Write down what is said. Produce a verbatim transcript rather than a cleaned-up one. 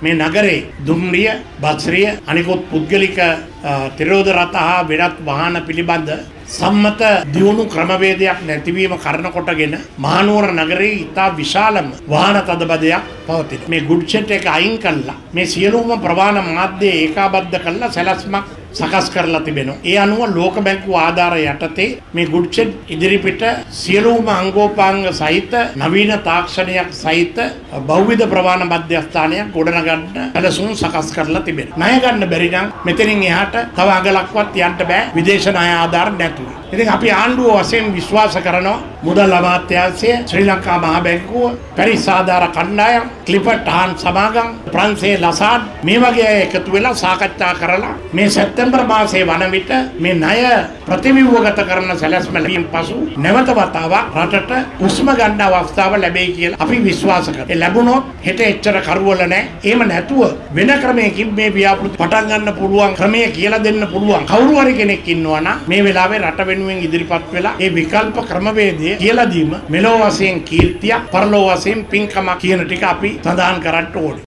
මේ නගරේ දුම්රිය, බස්රිය, අනිකුත් පුද්ගලික තිරෝධ රථ හා වෙනත් වාහන පිළිබඳ සම්මත දියුණු ක්‍රමවේදයක් නැතිවීම කරන කොටගෙන මහනුවර නගරයේ ඉතා විශාලම වාහන තදබදයක් පවතින. මේ ගුඩ් සෙට් එක අයින් කළා මේ සියලුම ප්‍රවාහන මාධ්‍ය ඒකාබද්ධ කළා සැලැස්මක් සකස් කරලා තිබෙනවා. ඒ අනුව ලෝක බැංකුව ආධාර යටතේ මේ ගුඩ් සෙට් ඉදිරිපිට සියලුම අංගෝපාංග සහිත නවීන තාක්ෂණයක් සහිත බහුවිධ ප්‍රවාහන මධ්‍යස්ථානයක් ගොඩනගන්න සැලසුම් සකස් කරලා තිබෙනවා. ණය ගන්න බැරි නම් මෙතනින් එහාට තව අගලක්වත් යන්න බෑ විදේශ ණය ආධාර නැතුව. ඉතින් අපි ආණ්ඩුව වශයෙන් විශ්වාස කරනවා මුදල් අමාත්‍යාංශය, ශ්‍රී ලංකා මහා බැංකුව, පැරිස් ආධාර කණ්ඩායම්, ක්ලිෆර්ඩ් හාන් සමාගම්, ප්‍රංශේ ලසාඩ් මේ වගේ අය එකතු වෙලා සාකච්ඡා කරලා මේ සැප්තැම්බර් මාසයේ වන විට මේ ණය ප්‍රතිව්‍යුහගත කරන සැලැස්ම ලැබීම පසු නැවත වතාවක් රටට උස්ම ගන්න අවස්ථාව ලැබෙයි කියලා අපි විශ්වාස කරනවා. ඒ ලැබුණොත් හෙට එච්චර කරවල නැහැ. එහෙම නැතුව වෙන ක්‍රමයකින් මේ ව්‍යාපෘති පටන් ගන්න පුළුවන් ක්‍රමය කියලා දෙන්න පුළුවන් කවුරු හරි කෙනෙක් ඉන්නවා නම් මේ වෙලාවේ රට වෙනුවෙන් ඉදිරිපත් වෙලා ඒ විකල්ප ක්‍රමවේදය කියලා දීම මෙලෝ වශයෙන් කීර්තියක්, පරලෝ වශයෙන් පින්කමක් කියන ටික අපි සඳහන් කරන්න ඕනේ.